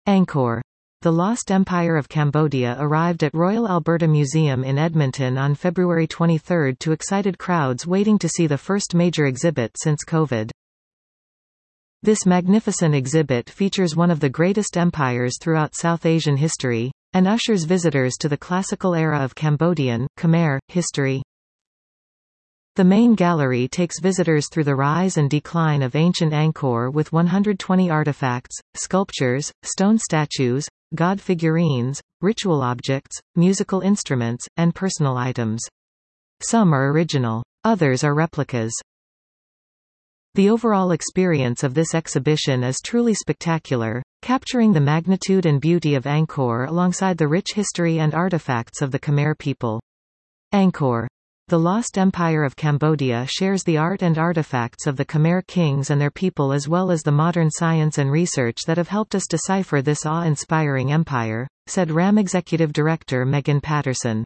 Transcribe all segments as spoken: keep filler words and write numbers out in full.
Angkor. The Lost Empire of Cambodia arrived at Royal Alberta Museum in Edmonton on February twenty-third to excited crowds waiting to see the first major exhibit since COVID. This magnificent exhibit features one of the greatest empires throughout South Asian history, and ushers visitors to the classical era of Cambodian, Khmer, history. The main gallery takes visitors through the rise and decline of ancient Angkor with one hundred twenty artifacts, sculptures, stone statues, god figurines, ritual objects, musical instruments, and personal items. Some are original. Others are replicas. The overall experience of this exhibition is truly spectacular, capturing the magnitude and beauty of Angkor alongside the rich history and artifacts of the Khmer people. Angkor. The Lost Empire of Cambodia shares the art and artifacts of the Khmer kings and their people as well as the modern science and research that have helped us decipher this awe-inspiring empire, said RAM Executive Director Megan Patterson.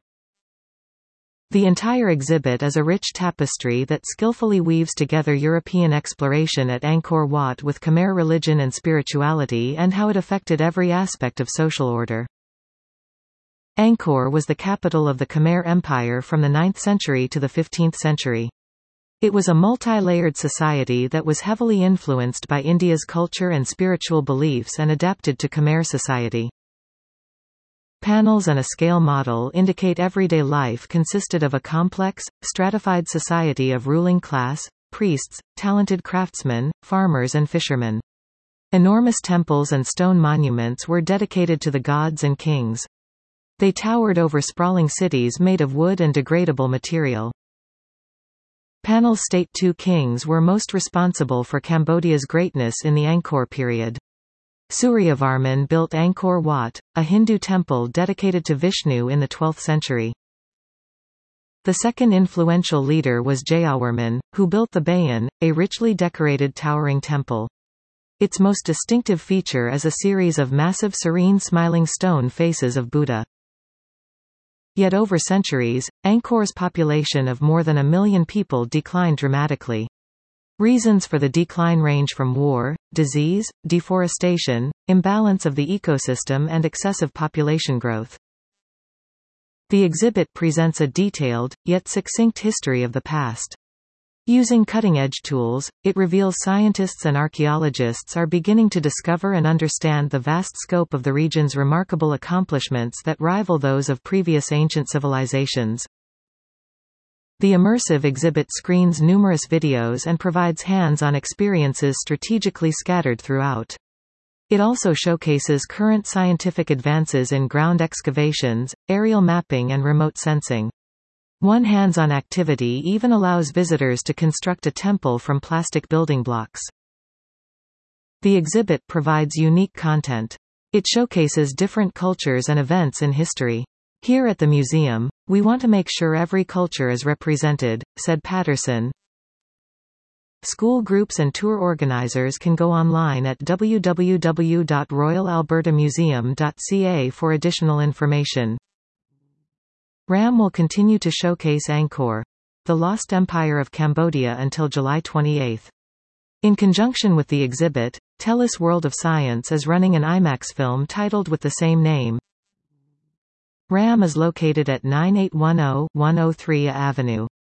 The entire exhibit is a rich tapestry that skillfully weaves together European exploration at Angkor Wat with Khmer religion and spirituality and how it affected every aspect of social order. Angkor was the capital of the Khmer Empire from the ninth century to the fifteenth century. It was a multi-layered society that was heavily influenced by India's culture and spiritual beliefs and adapted to Khmer society. Panels and a scale model indicate everyday life consisted of a complex, stratified society of ruling class, priests, talented craftsmen, farmers and fishermen. Enormous temples and stone monuments were dedicated to the gods and kings. They towered over sprawling cities made of wood and degradable material. Panels state two kings were most responsible for Cambodia's greatness in the Angkor period. Suryavarman built Angkor Wat, a Hindu temple dedicated to Vishnu in the twelfth century. The second influential leader was Jayawarman, who built the Bayon, a richly decorated towering temple. Its most distinctive feature is a series of massive serene smiling stone faces of Buddha. Yet over centuries, Angkor's population of more than a million people declined dramatically. Reasons for the decline range from war, disease, deforestation, imbalance of the ecosystem and excessive population growth. The exhibit presents a detailed, yet succinct history of the past. Using cutting-edge tools, it reveals scientists and archaeologists are beginning to discover and understand the vast scope of the region's remarkable accomplishments that rival those of previous ancient civilizations. The immersive exhibit screens numerous videos and provides hands-on experiences strategically scattered throughout. It also showcases current scientific advances in ground excavations, aerial mapping and remote sensing. One hands-on activity even allows visitors to construct a temple from plastic building blocks. The exhibit provides unique content. It showcases different cultures and events in history. Here at the museum, we want to make sure every culture is represented, said Patterson. School groups and tour organizers can go online at w w w dot royal alberta museum dot c a for additional information. RAM will continue to showcase Angkor, the Lost Empire of Cambodia until July twenty-eighth. In conjunction with the exhibit, TELUS World of Science is running an IMAX film titled with the same name. RAM is located at nine eight one zero, one zero three A Avenue.